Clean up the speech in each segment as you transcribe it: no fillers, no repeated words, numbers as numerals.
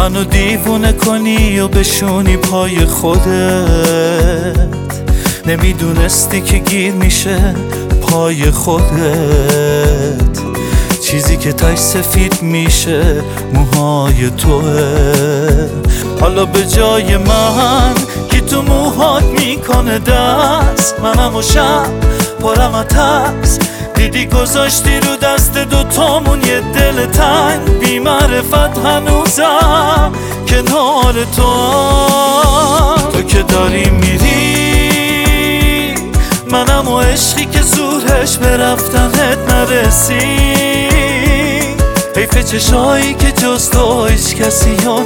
منو دیوونه کنی و بشونی پای خودت، نمیدونستی که گیر میشه پای خودت، چیزی که تاش سفید میشه موهای توه. حالا به جای من که تو موهات میکنه دست، منم و شب پرم از ترس، دیدی گذاشتی رو دست دوتامون یه دل تنگ، بی معرفت هنوزم کنار تو که داری میری، منم و عشقی که زورش به رفتنت نرسید. حیف چشایی که جز تو هیچ کسی ها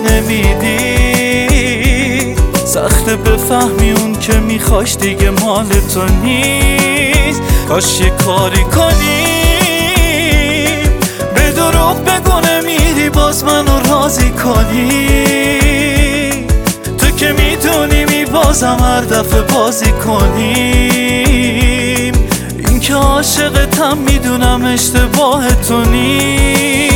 نمیدی، سخته بفهمی اون که میخواش دیگه مال تو نیست. کاش یه کاری کنی به دروغ بگو نمیری باز منو راضی کنی، تو که میدونی بازم هر دفعه بازی کنیم. این که عاشقتم میدونم اشتباه تو نیست.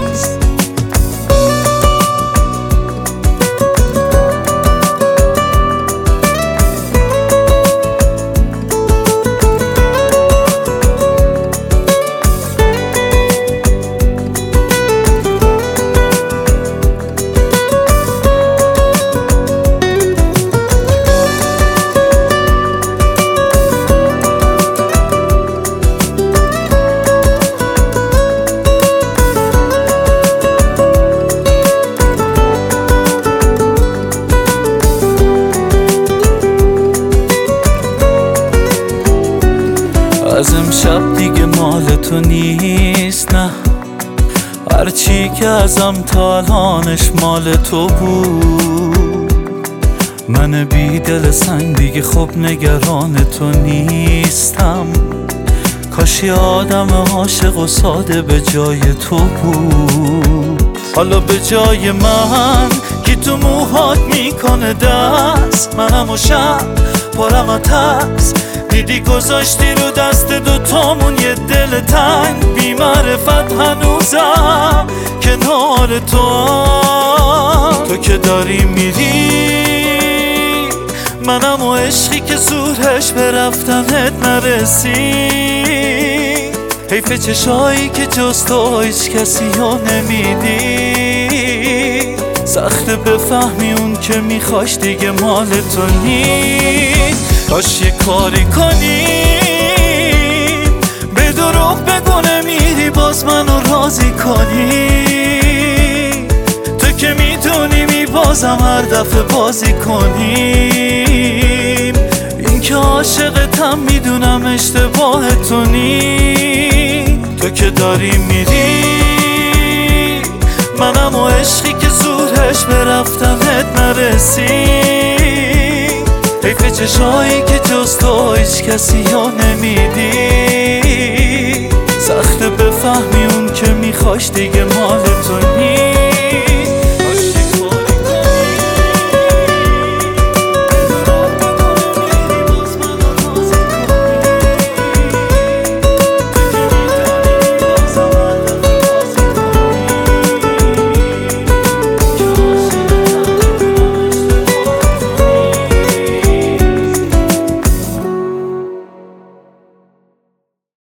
از امشب دیگه مال تو نیست، نه هرچی که ازم تا الانش مال تو بود. من بی دل سنگ دیگه خب نگران تو نیستم، کاش یه آدم عاشق و ساده به جای تو بود. حالا به جای من که تو موهات میکنه دست، منم و شب پرم از ترس، دیدی گذاشتی رو دست دوتامون یه دل تنگ، بی معرفت هنوزم کنار تو که داری میری، منم و عشقی که زورش به رفتنت نرسید. حیف چشایی که جز تو هیچ کسی ها نمیدی، سخته بفهمی اون که میخواش دیگه مال تو نیست. کاش یه کاری کنی به دروغ بگو نمیری باز منو راضی کنی، تو که میدونی بازم هر دفعه بازی کنیم. این که عاشقتم میدونم اشتباه تو نیست. تو که داری میری، منم و عشقی که زورش به رفتنت نرسید. حیف چشایی که جز تو هیچ کسی ها نمیدی، سخته بفهمی اون که میخواش دیگه مال